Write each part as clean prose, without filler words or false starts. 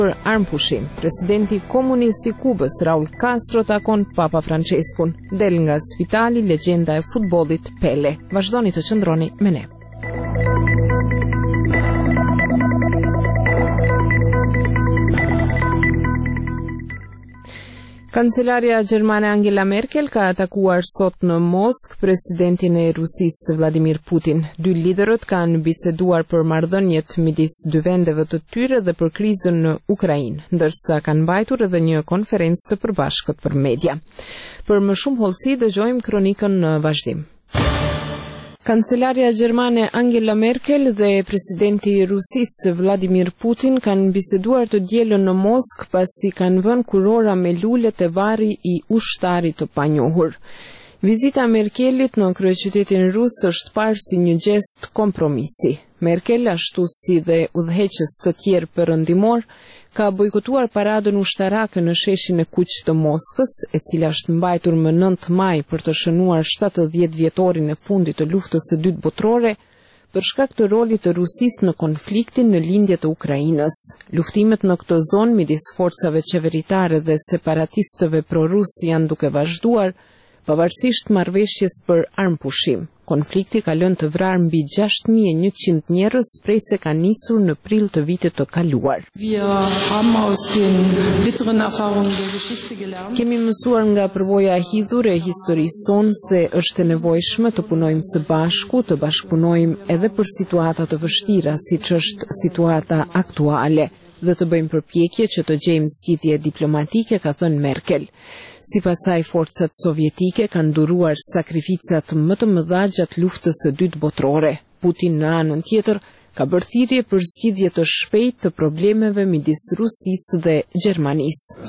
Për armpushim, presidenti komunist I Kubës Raul Castro takon Papa Franceskun. Del nga spitali legjenda e futbollit Pele. Vazhdoni të qëndroni me ne. Kancelaria gjermane Angela Merkel ka atakuar sot në Moskë presidentin e Rusisë Vladimir Putin. Dy liderët kanë biseduar për marrëdhëniet midis dy vendeve të tyre dhe për krizën në Ukrainë, ndërsa kanë mbajtur edhe një konferencë të përbashkët për media. Për më shumë hollësi dëgjojmë kronikën në vazhdim. Kancelaria gjermane Angela Merkel dhe presidenti I Rusisë Vladimir Putin kanë biseduar të dielën në Moskë pasi kanë vënë kurora me lulet e varri I ushtarit të panjohur. Vizita e Merkelit në kryeqytetin rus është parë si një gest kompromisi. Merkel, ashtu si dhe udhëheqës të tjerë perëndimor, ka bojkotuar paradën ushtarake në sheshin e Kuq të Moskës, e cila është mbajtur më 9 maj për të shënuar 70 vjetorin e fundit të luftës së dytë botërore, për shkak të rolit të Rusisë në konfliktin në lindje të Ukrainës. Luftimet në këtë zonë midis forcave qeveritare dhe separatistëve pro-rus janë duke vazhduar, pavarësisht marrëveshjes për armpushim. Konflikti ka lënë të vrarë mbi 6100 njerëz prej se ka nisur në prill të vitit të kaluar. Kemi mësuar nga përvoja e hidhur e historisë sonë se është e nevojshme të punojmë së bashku, të bashkëpunojmë edhe për situata të vështira, siç është situata aktuale, dhe të bëjmë përpjekje që të gjejmë zgjidhje diplomatike, ka thënë Merkel. Sipas saj, forcat sovjetike kanë duruar sakrificat më të mëdha gjatë luftës së dytë botërore. Putin në anën tjetër ka bërë thirrje për zgjidhje të shpejtë të problemeve midis Rusisë dhe Gjermanisë.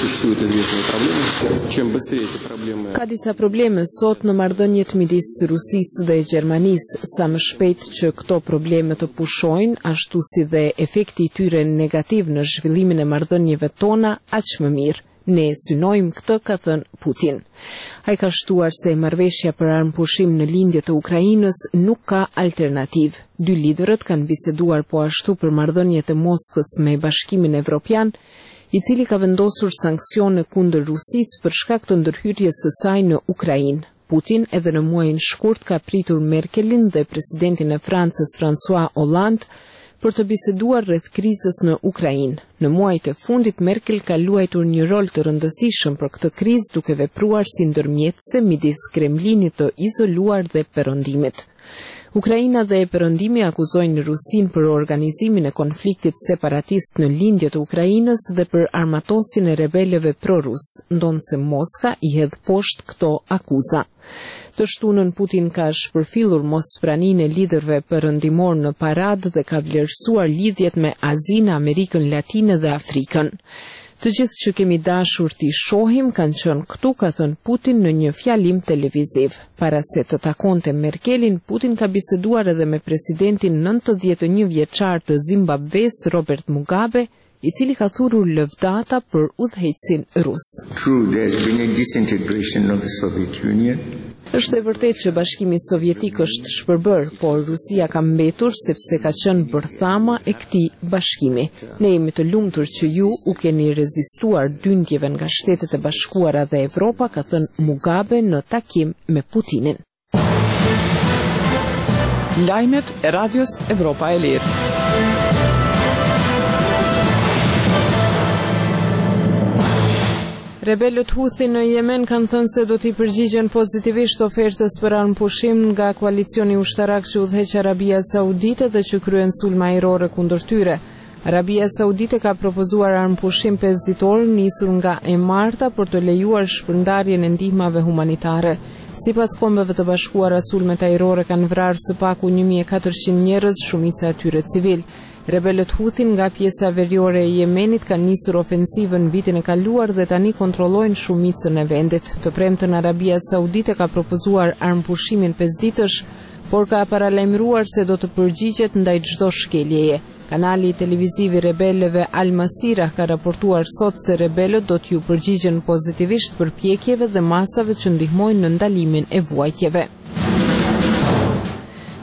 Ka disa probleme sot në marrëdhëniet midis Rusisë dhe Gjermanisë, sa më shpejt që këto probleme të pushojnë, ashtu si dhe efekti I tyre negativ në zhvillimin e marrëdhënieve tona, aq më mirë. Ne synojmë këtë, ka thënë Putin. Ai ka shtuar se marrëveshja për armpushim në lindje të Ukrainës nuk ka alternativë. Dy liderët kanë biseduar po ashtu për marrëdhëniet e Moskës me Bashkimin Evropian, I cili ka vendosur sanksione kundër Rusisë për shkak të ndërhyrjes së saj në Ukrainë. Putin edhe në muajin shkurt ka pritur Merkelin dhe presidentin e Francës François Hollande për të biseduar rreth krizës në Ukrainë. Në muajt e fundit Merkel ka luajtur një rol të rëndësishëm për këtë krizë, duke vepruar si ndërmjetëse midis Kremlinit të izoluar dhe perëndimit. Ukraina dhe perëndimi akuzojnë Rusinë për organizimin e konfliktit separatist në lindje të Ukrainës dhe për armatosjen e rebelëve pro-rus, ndonse Moska I hedh poshtë këto akuza. Të shtunën Putin ka shpërfillur mospraninë e liderëve perëndimor në paradë dhe ka vlerësuar lidhjet me Azinë, Amerikën Latine dhe Afrikën. Të gjithë që kemi dashur t'i shohim kanë qenë këtu, ka thënë Putin në një fjalim televiziv. Para se të takonte Merkelin, Putin ka biseduar edhe me presidentin 91 vjeçar të Zimbabves, Robert Mugabe, I cili ka thurur lëvdata për udhëheqësin rus. Është e vërtetë që Bashkimi Sovjetik është shpërbër, por Rusia ka mbetur sepse ka qenë bërthama e këtij bashkimi. Ne jemi të lumtur që ju u keni rezistuar dyndjeve nga Shtetet e Bashkuara dhe Evropa, ka thënë Mugabe në takim me Putinin. Lajmet e Radios Evropa e Lirë. Rebelët Houthi në Yemen kanë thënë se do t'i përgjigjen pozitivisht ofertës për armpushim nga koalicioni ushtarak që udhëheq Arabia Saudite dhe që kryen sulme ajrore kundër tyre. Arabia Saudite ka propozuar armpushim 5 ditor nisur nga e marta për të lejuar shpërndarjen e ndihmave humanitare. Sipas Kombeve të Bashkuara, sulmet ajrore kanë vrarë së paku 1400 njerëz, shumica e tyre civil. Rebelët Houthi nga pjesa veriore e Yemenit kanë nisur ofensivën vitin e kaluar dhe tani kontrollojnë shumicën e vendit. Të premtën Arabia Saudite ka propozuar armpushimin 5 ditësh, por ka paralajmëruar se do të përgjigjet ndaj çdo shkeljeje. Kanali televiziv I rebelëve Al Masira ka raportuar sot se rebelët do t'ju përgjigjen pozitivisht përpjekjeve dhe masave që ndihmojnë në ndalimin e vuajtjeve.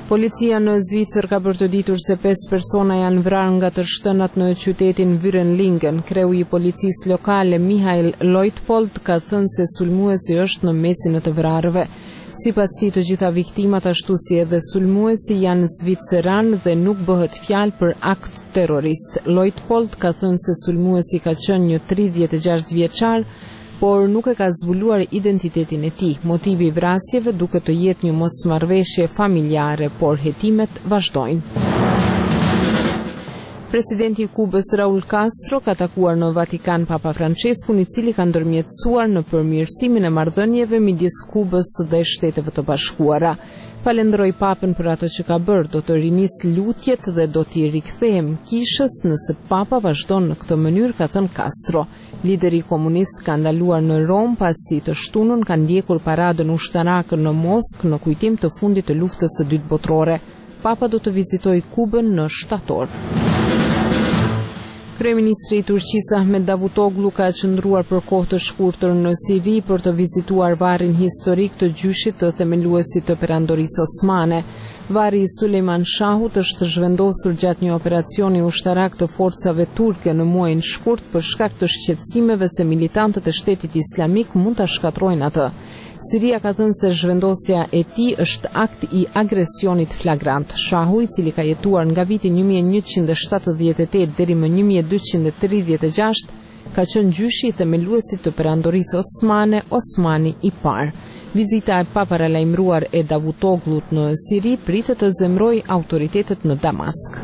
Policia në Zvicër ka bërtoditur se 5 persona janë vrarë nga të shtënat në qytetin Vyrenlingen. Kreu i policisë lokale Mihail Leutpold ka thënë se sulmuesi është në mesin e të vrarëve. Sipas tij, të gjitha viktimat ashtu si edhe sulmuesi janë zviceran dhe nuk bëhet fjalë për akt terrorist. Leutpold ka thënë se sulmuesi ka qenë një 36 vjeçar, por nuk e ka zbuluar identitetin e tij. Motivi i vrasjeve duket të jetë një mosmarrveshje familjare, por hetimet vazhdojnë. Presidenti i Kubës Raul Castro ka takuar në Vatikan Papa Franceskun, i cili ka ndërmjetësuar në përmirësimin e marrëdhënieve midis Kubës dhe Shteteve të Bashkuara. Falenderoi Papën për ato që ka bërë, do të rinis lutjet dhe do t'i rikthehem kishës nëse Papa vazhdon në këtë mënyrë, ka thënë Castro. Lideri komunist ka ndaluar në Rom pasi të shtunën ka ndjekur paradën ushtarake në Moskë në kujtim të fundit të luftës së dytë botërore. Papa do të vizitojë Kubën në shtator. Kryeministri i Turqisë Ahmet Davutoglu ka qëndruar për kohë të shkurtër në Siri për të vizituar varrin historik të gjyshit të themeluesit të perandorisë osmane. Vari i Sulejman Shahut është zhvendosur gjatë një operacioni ushtarak të forcave turke në muajin shkurt për shkak të shqetësimeve se militantët e Shtetit Islamik mund ta shkatrojnë atë. Siria ka thënë se zhvendosja e tij është akt i agresionit flagrant. Shahu, i cili ka jetuar nga viti 1178 deri më 1236, ka qenë gjyshi i themeluesit të perandorisë osmane, Osmani i parë. Vizita e paparalajmëruar e Davutoglut në Siri pritet të zemrojë autoritetet në Damask.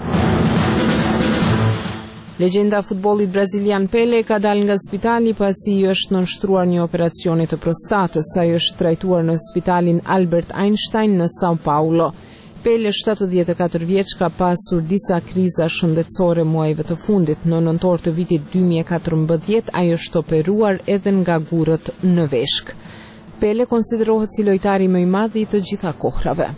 Legjenda e futbollit brazilian Pele ka dalë nga spitali pasi i është nënshtruar një operacioni të prostatës. Ai është trajtuar në spitalin Albert Einstein në Sao Paulo. Pele, 74 vjeç, ka pasur disa kriza shëndetësore muajve të fundit. Në nëntor të vitit 2014 ai është operuar edhe nga gurët në veshk. Pele konsiderohet si lojtari më i madh i të gjitha kohrave.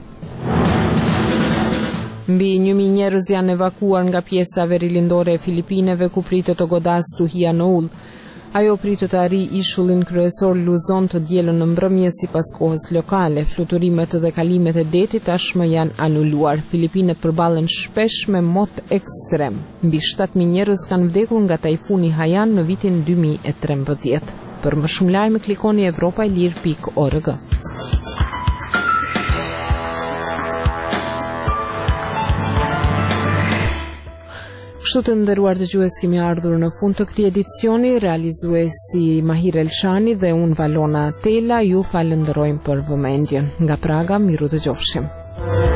Mbi 1000 njerëz janë evakuar nga pjesa verilindore e Filipineve ku pritet të godasë stuhia në ull. Ajo pritet të arrijë ishullin kryesor Luzon të dielën në mbrëmje sipas kohës lokale. Fluturimet dhe kalimet e detit tashmë janë anuluar. Filipinet përballen shpesh me mot ekstrem. Mbi 7000 njerëz kanë vdekur nga tajfuni Haiyan në vitin 2013. Për më shumë lajme klikoni evropailir.org. Kështu të nderuar dëgjues, kemi ardhur në fund të këtij edicioni. Realizuesi Mahir Elshani dhe unë Valona Tela ju falenderojmë për vëmendjen. Nga Praga, miru dëgjofshim.